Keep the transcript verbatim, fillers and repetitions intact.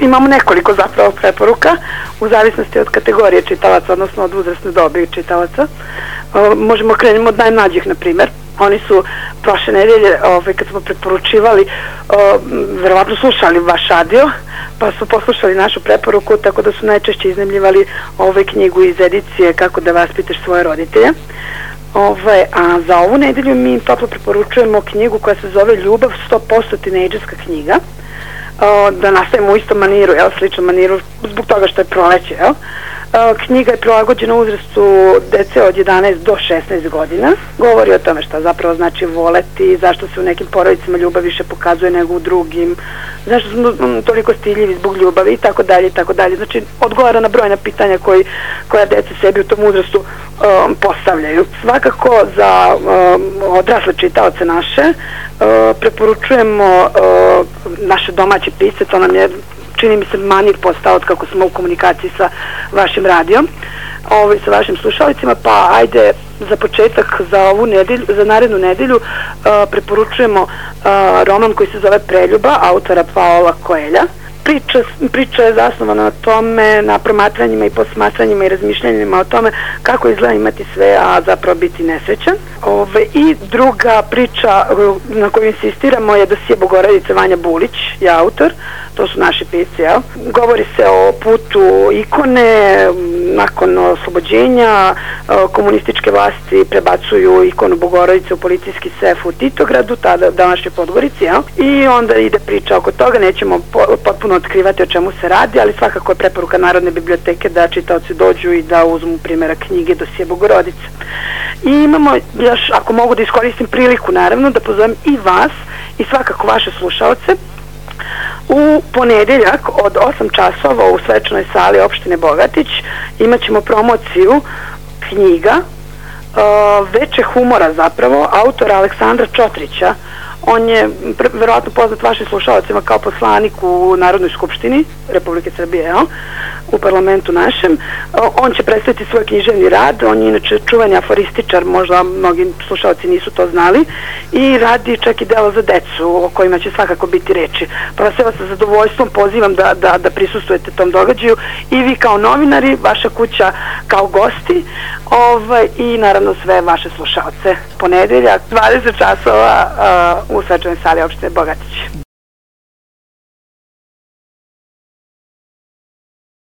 imamo nekoliko zapravo preporuka u zavisnosti od kategorije čitalaca, odnosno od uzrasne dobi čitalaca. Možemo krenemo od najmlađih, na primjer. Oni su prošle nedelje, ovaj, kad smo preporučivali, verovatno slušali vaš radio, pa su poslušali našu preporuku, tako da su najčešće iznajmljivali ovaj knjigu iz edicije Kako da vaspitaš svoje roditelje. Ove, a za ovu nedelju mi toplo preporučujemo knjigu koja se zove Ljubav sto posto tinejdžerska knjiga, o, da nastavimo u istom maniru, jel, sličnom maniru, zbog toga što je proleće, jel. O, knjiga je prilagođena uzrastu dece od jedanaest do šesnaest godina. Govori o tome šta zapravo znači voleti, zašto se u nekim porodicama ljubav više pokazuje nego u drugim, zašto smo toliko stidljivi zbog ljubavi i tako dalje i tako dalje. Znači, odgovara na brojna pitanja koji, koja deca sebi u tom uzrastu um, postavljaju. Svakako za um, odrasle čitaoce naše uh, preporučujemo uh, naše domaće pisce, to nam je, čini mi se, manir postao od kako smo u komunikaciji sa vašim radijom, ovaj, sa vašim slušalicima, pa ajde za početak za ovu nedelju, za narednu nedelju uh, preporučujemo uh, roman koji se zove Preljuba, autora Paola Coelha. Priča, priča je zasnovana na tome, na promatranjima i posmatranjima i razmišljanjima o tome kako izgleda imati sve, a zapravo biti nesrećan. Ove, I druga priča na koju insistiramo je Dosije Bogorodice, Vanja Bulić je autor, to su naši pisci, jel? Govori se o putu ikone, nakon oslobođenja komunističke vlasti prebacuju ikonu Bogorodice u policijski sef u Titogradu, tada današnjoj Podgorici, jel? I onda ide priča oko toga, nećemo potpuno otkrivati o čemu se radi, ali svakako je preporuka Narodne biblioteke da čitaoci dođu i da uzmu primjera knjige Dosije Bogorodice. I imamo još, ako mogu da iskoristim priliku, naravno, da pozovem i vas i svakako vaše slušaoce u ponedeljak od osam časova u svečanoj sali opštine Bogatić imat ćemo promociju knjiga uh, Veče humora, zapravo, autora Aleksandra Čotrića. On je verovatno poznat vašim slušalcima kao poslanik u Narodnoj skupštini Republike Srbije, jel? U parlamentu našem. On će predstaviti svoj književni rad, on je inače čuveni aforističar, možda mnogi slušalci nisu to znali, i radi čak i delo za decu o kojima će svakako biti reči. Pa vas evo sa zadovoljstvom pozivam da, da, da prisustvujete tom događaju i vi kao novinari, vaša kuća kao gosti, ovaj, i naravno sve vaše slušalce. Ponedeljak, dvadeset časova uh, u svečanoj sali opštine Bogatić.